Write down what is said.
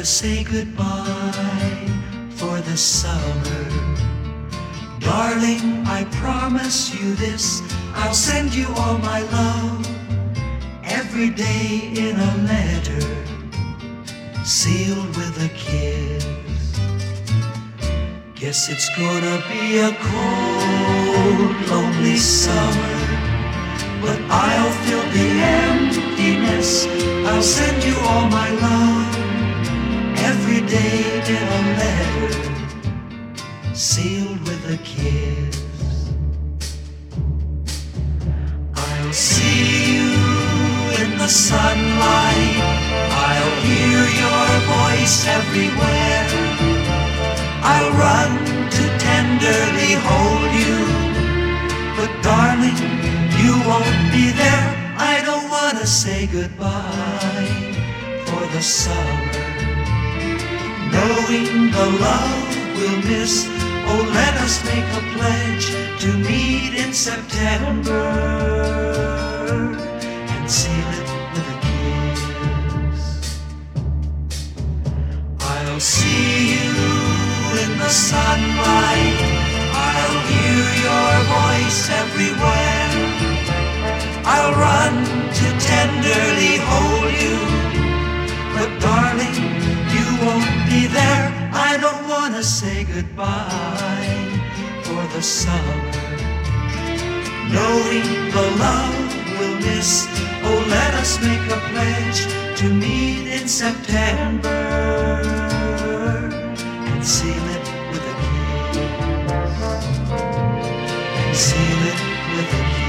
to say goodbye for the summer. Darling, I promise you this, I'll send you all my love every day in a letter, sealed with a kiss. Guess it's gonna be a cold, lonely summer, but I'll fill the emptiness. I'll send you all my love every day in a letter, sealed with a kiss. I'll see you in the sunlight, I'll hear your voice everywhere, I'll run to tenderly hold you, but darling, you won't be there. I don't wanna say goodbye for the summer, knowing the love we'll miss. Oh, let us make a pledge to meet in September and seal it with a kiss. I'll see you in the sunlight, I'll hear your voice everywhere, I'll run to tenderly hold you, but darling, you won't be there. I don't wanna say goodbye for the summer, knowing the love we'll miss. Oh, let us make a pledge to meet in September and seal it with a kiss, and seal it with a kiss.